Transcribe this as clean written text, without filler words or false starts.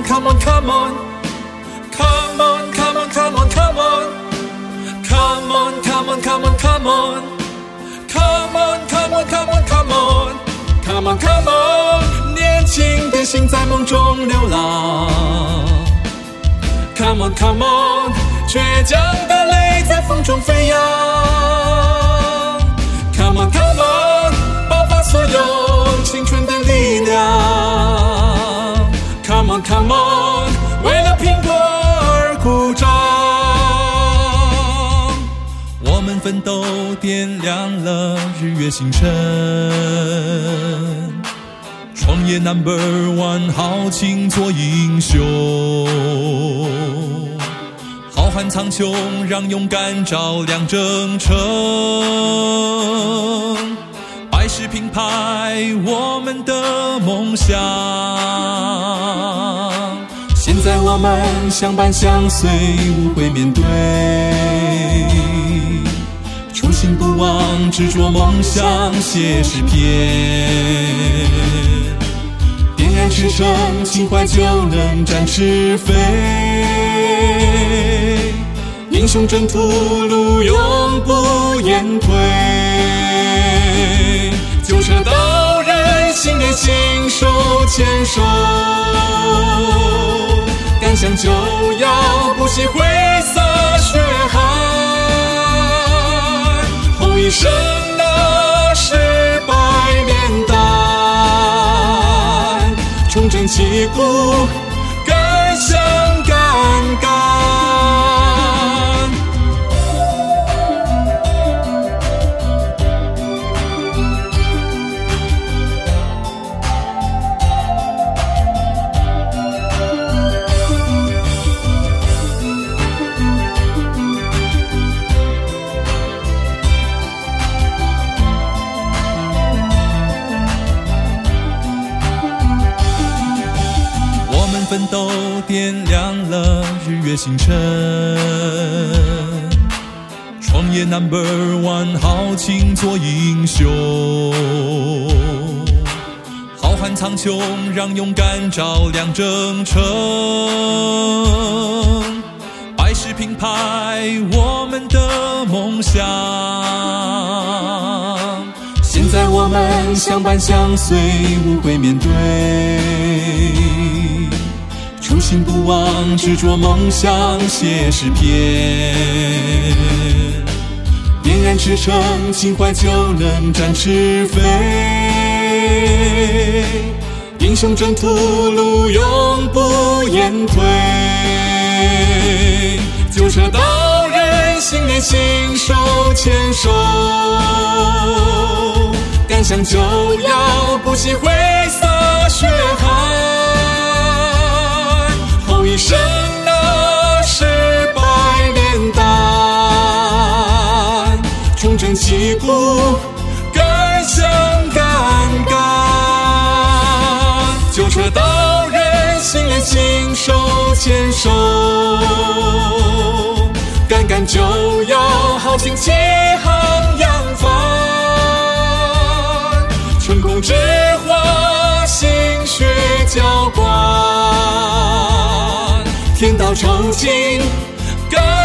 come on, come on, come on, come on, come on, come on, come on, come on, come on, come on, come on, come on, come on, come on, come on, come on， 年轻的心在梦中流浪。Come on, come on， 倔强的泪在风中飞扬。Come on, come on， 爆发所有青春的力量。Come on, come on， 为了苹果而鼓掌。我们奋斗点亮了日月星辰，创业 No.1 豪情做英雄，浩瀚苍穹让勇敢照亮征程，百世品牌我们的梦想。现在我们相伴相随，无悔面对，初心不忘，执着梦想，写诗篇，点燃赤诚，情怀就能展翅飞。英雄征途路永不言退，旧车到人心的心手牵手，敢想就要不惜挥洒血汗，后一生那是百炼丹，重整旗鼓，敢想敢干。奋斗点亮了日月星辰，创业 No.1 豪情做英雄，浩瀚苍穹让勇敢照亮征程，百世品牌我们的梦想。现在我们相伴相随，无悔面对，初心不忘，执着梦想，写诗篇，点燃赤诚，情怀就能展翅飞。英雄征途路永不言退，旧车到人心连心手牵手，敢想就要不惜挥洒血汗，后一生那是百炼丹，重整旗鼓，敢想敢干，旧车到人心连心手牵手，敢干就要豪情起航扬帆，春空之花心血浇灌，天道酬勤，